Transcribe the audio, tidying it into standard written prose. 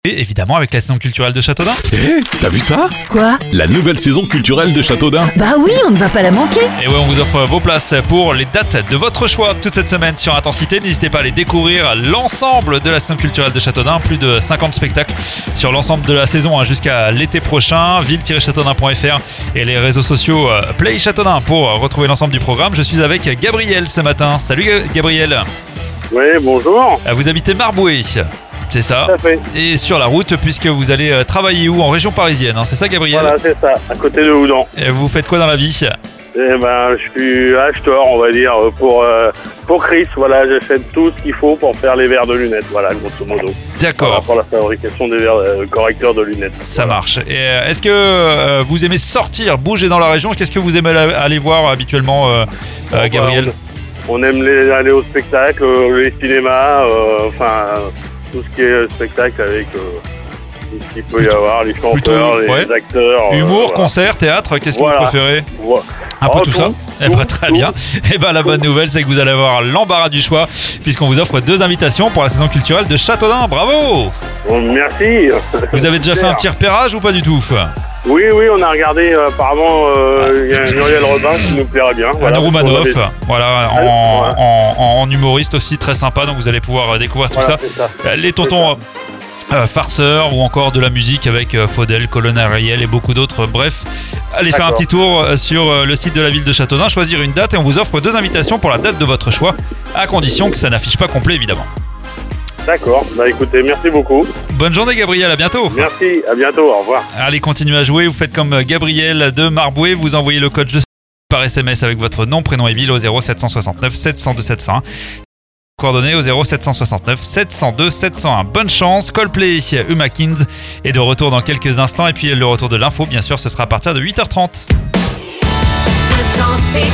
Et évidemment avec la saison culturelle de Châteaudun. T'as vu ça? Quoi? La nouvelle saison culturelle de Châteaudun. Bah oui, on ne va pas la manquer. Et ouais, on vous offre vos places pour les dates de votre choix toute cette semaine sur Intensité. N'hésitez pas à aller découvrir l'ensemble de la saison culturelle de Châteaudun. Plus de 50 spectacles sur l'ensemble de la saison jusqu'à l'été prochain. ville-châteaudun.fr et les réseaux sociaux Play Châteaudun pour retrouver l'ensemble du programme. Je suis avec Gabriel ce matin. Salut Gabriel. Oui, bonjour. Vous habitez Marboué, c'est ça? Tout à fait. Et sur la route, puisque vous allez travailler où? En région parisienne, hein, c'est ça Gabriel? Voilà, c'est ça, à côté de Houdan. Et vous faites quoi dans la vie? Je suis acheteur, on va dire, pour Chris. Voilà, j'achète tout ce qu'il faut pour faire les verres de lunettes, voilà, grosso modo. D'accord. Pour la fabrication des verres correcteurs de lunettes. Ça marche. Et est-ce que vous aimez sortir, bouger dans la région? Qu'est-ce que vous aimez aller voir habituellement, Gabriel? On aime aller au spectacle, les cinémas, tout ce qui est spectacle avec tout ce qu'il peut y avoir, les chanteurs, les acteurs. Humour, voilà. Concert, théâtre, qu'est-ce que vous préférez? Un peu tout ça? Très bien. Et la bonne nouvelle, c'est que vous allez avoir l'embarras du choix, puisqu'on vous offre 2 invitations pour la saison culturelle de Châteaudun. Bravo! Bon, merci. Vous avez déjà fait un petit repérage ou pas du tout? Oui, on a regardé, apparemment, il y a Muriel Robin qui nous plairait bien. Anna Roumanoff, voilà, en humoriste aussi, très sympa, donc vous allez pouvoir découvrir tout ça. Les tontons farceurs ou encore de la musique avec Faudel, Colonel Ariel et beaucoup d'autres. Bref, allez faire un petit tour sur le site de la ville de Châteaudun, choisir une date et on vous offre 2 invitations pour la date de votre choix, à condition que ça n'affiche pas complet évidemment. D'accord, écoutez, merci beaucoup. Bonne journée Gabriel, à bientôt. Merci, à bientôt, au revoir. Allez, continuez à jouer, vous faites comme Gabriel de Marboué, vous envoyez le code par SMS avec votre nom, prénom et ville au 0769 702 701. Coordonnées au 0769 702 701. Bonne chance, Coldplay, Humakins est de retour dans quelques instants et puis le retour de l'info, bien sûr, ce sera à partir de 8h30.